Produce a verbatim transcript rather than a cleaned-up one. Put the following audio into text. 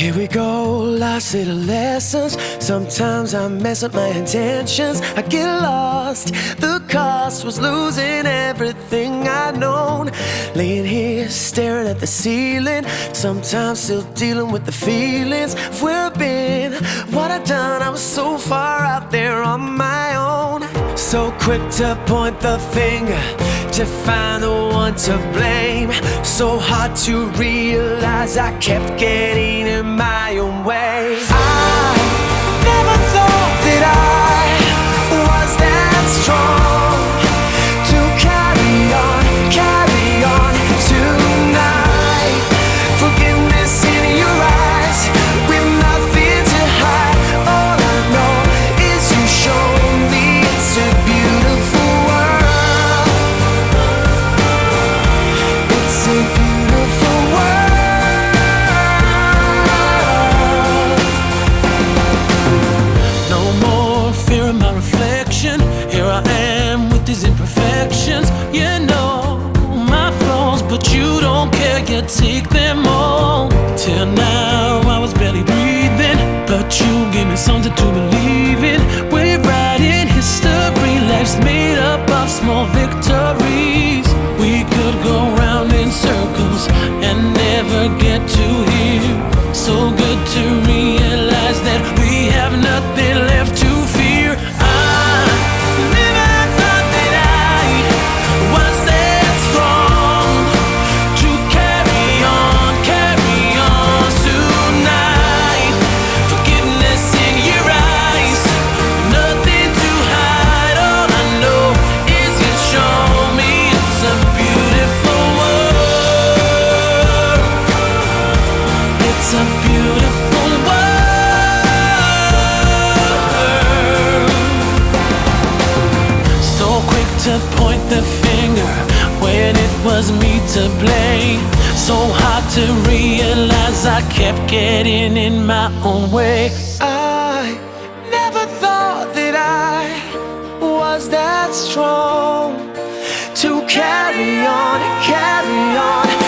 Here we go, lost little lessons. Sometimes I mess up my intentions. I get lost. The cost was losing everything I'd known. Laying here, staring at the ceiling. Sometimes still dealing with the feelings of where I've been, what I've done. I was so far out there on my own. So quick to point the finger, to find the one to blame. So hard to realize I kept getting in my own way. I never thought that I was that strong to carry on, carry on tonight. Forgiveness in your eyes, with nothing to hide. All I know is you show me it's a beautiful world. It's a beautiful world. No more fear of my reflection. Here I am with these imperfections. You know my flaws, but you don't care. You take them all. Till now I was barely breathing, but you gave me something to believe in. We're writing history. Life's made up of small victories. We could go round in circles and never get to here. So good to realize that we have nothing left to fear. I never thought that I was that strong to carry on, carry on tonight. Forgiveness in your eyes, nothing to hide. All I know is you show me it's a beautiful world. It's a beautiful world. So quick to point the finger when it was me to blame. So hard to realize I kept getting in my own way. I never thought that I was that strong to carry on, carry on